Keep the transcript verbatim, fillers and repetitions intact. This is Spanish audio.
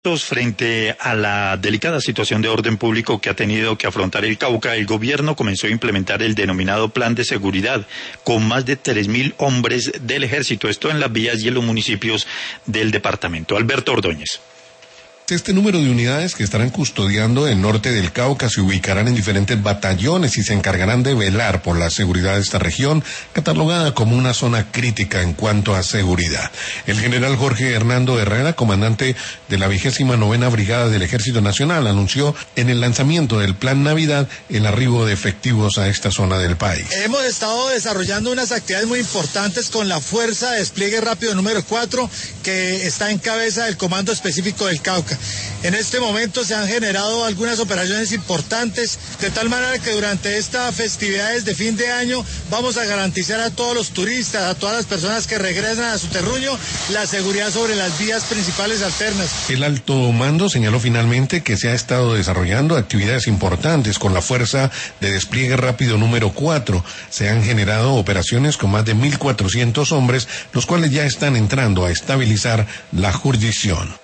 Frente a la delicada situación de orden público que ha tenido que afrontar el Cauca, el gobierno comenzó a implementar el denominado Plan de Seguridad con más de tres mil hombres del ejército, esto en las vías y en los municipios del departamento. Alberto Ordóñez. Este número de unidades que estarán custodiando el norte del Cauca se ubicarán en diferentes batallones y se encargarán de velar por la seguridad de esta región, catalogada como una zona crítica en cuanto a seguridad. El general Jorge Hernando Herrera, comandante de la vigésima novena Brigada del Ejército Nacional, anunció en el lanzamiento del Plan Navidad el arribo de efectivos a esta zona del país. Hemos estado desarrollando unas actividades muy importantes con la Fuerza de Despliegue Rápido número cuatro, que está en cabeza del Comando Específico del Cauca. En este momento se han generado algunas operaciones importantes, de tal manera que durante estas festividades de fin de año vamos a garantizar a todos los turistas, a todas las personas que regresan a su terruño, la seguridad sobre las vías principales alternas. El alto mando señaló finalmente que se ha estado desarrollando actividades importantes con la Fuerza de Despliegue Rápido número cuatro. Se han generado operaciones con más de mil cuatrocientos hombres, los cuales ya están entrando a estabilizar la jurisdicción.